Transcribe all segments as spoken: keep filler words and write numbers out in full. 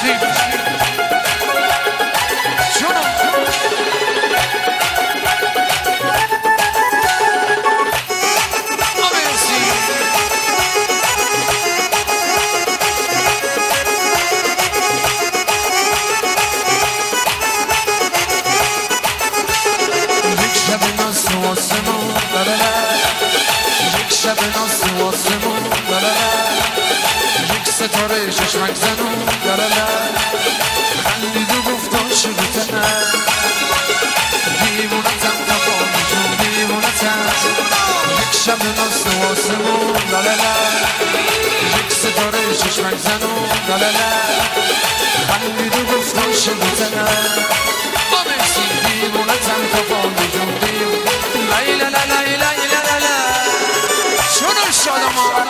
تشریف جونم شب ناس و آسمون یک ستاره چشمک زنون خندید و گفت شروطه دیوونتم تفاهم جون دیوونتم یک شب ناس و آسمون یک ستاره چشمک زنون خندید و گفت شروطه با مرسی دیوونتم تفاهم جون دیوونتم لیلا لیلا لیلا لیلا شنو شادمان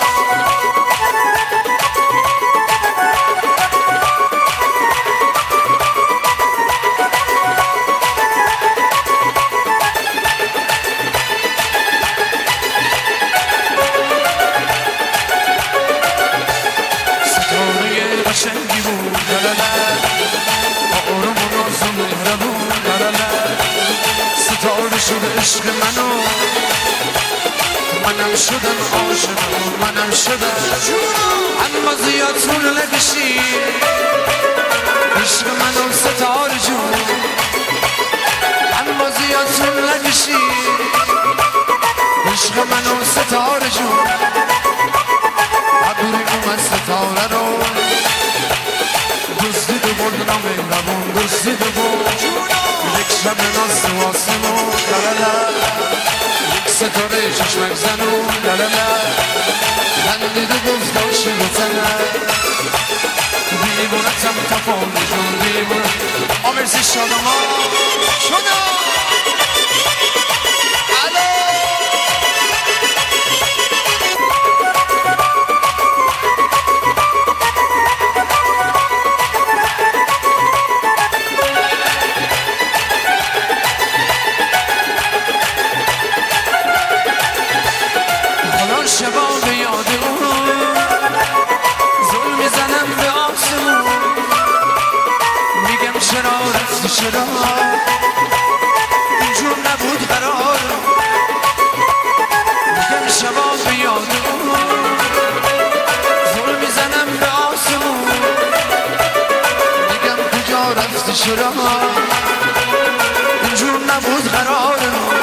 ستاره قشنگی بود با آرام و ناز و مهربون ستاره شد عشق منو منم شدم عاشق منم شدم اما زیاد طول نکشی عشق منو ستاره جون اما زیاد طول نکشی عشق منو ستاره جون عبوری اومد ستاره رو دزدید و برد نامهربون دزدید و برد یک شب ناز و آسمون ستاره چشمک زنون لالالا خندید و گفت داشت بزنه دیوونتم تفاهم جون دیوونت آمرسی شادما شدا شبا به یاد اون ظلم میزنم به آسمون میگم چرا رفتی چرا اینجور نبود قرار میگم شبا به یاد اون ظلم میزنم به آسمون میگم کجا رفتی چرا اینجور نبود قرار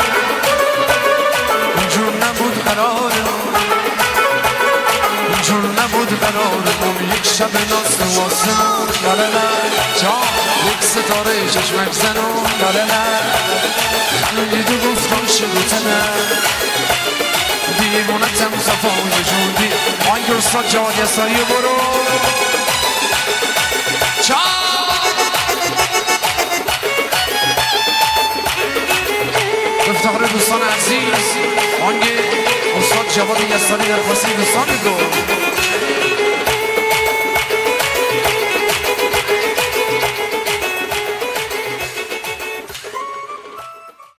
اینجور نبود قرار جور نبود قرارمون یک شب ناس و آسمون لالالا جان یک ستاره چشمک زنون لالالا خندید و گفتم شروطنه دیوونتم صفای جون دی آنگه استاد جواد یساری برو جان افتخار دوستان عزیز آنگه استاد جواد یساری در خواستین دوستان گفت